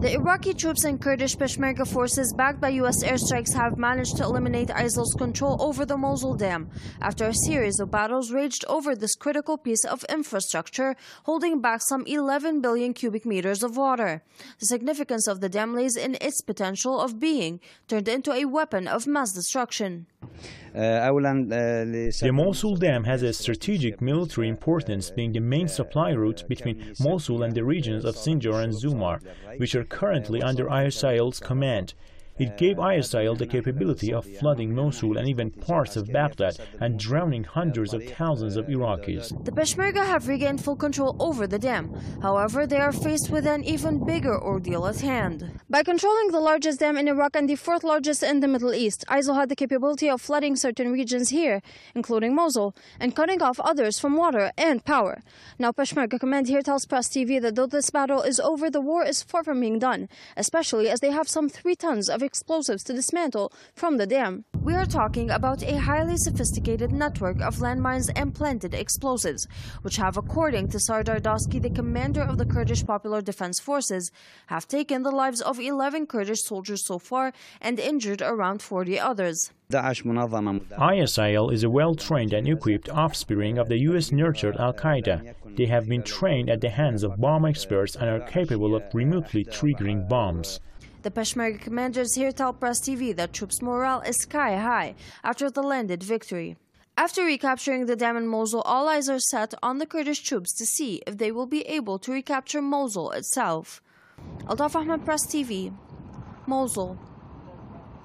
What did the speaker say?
The Iraqi troops and Kurdish Peshmerga forces backed by U.S. airstrikes have managed to eliminate ISIL's control over the Mosul Dam after a series of battles raged over this critical piece of infrastructure, holding back some 11 billion cubic meters of water. The significance of the dam lays in its potential of being turned into a weapon of mass destruction. The Mosul Dam has a strategic military importance, being the main supply route between Mosul and the regions of Sinjar and Zumar, which are currently under ISIL's command. It gave ISIL the capability of flooding Mosul and even parts of Baghdad and drowning hundreds of thousands of Iraqis. The Peshmerga have regained full control over the dam. However, they are faced with an even bigger ordeal at hand. By controlling the largest dam in Iraq and the fourth largest in the Middle East, ISIL had the capability of flooding certain regions here, including Mosul, and cutting off others from water and power. Now, Peshmerga command here tells Press TV that though this battle is over, the war is far from being done, especially as they have some 3 tons of explosives to dismantle from the dam. We are talking about a highly sophisticated network of landmines and planted explosives, which have, according to Sardar Doski, the commander of the Kurdish Popular Defense Forces, have taken the lives of 11 Kurdish soldiers so far and injured around 40 others. ISIL is a well-trained and equipped offspring of the US-nurtured Al-Qaeda. They have been trained at the hands of bomb experts and are capable of remotely triggering bombs. The Peshmerga commanders here tell Press TV that troops' morale is sky high after the landed victory. After recapturing the dam in Mosul, all eyes are set on the Kurdish troops to see if they will be able to recapture Mosul itself. Altaf Ahmed, Press TV, Mosul.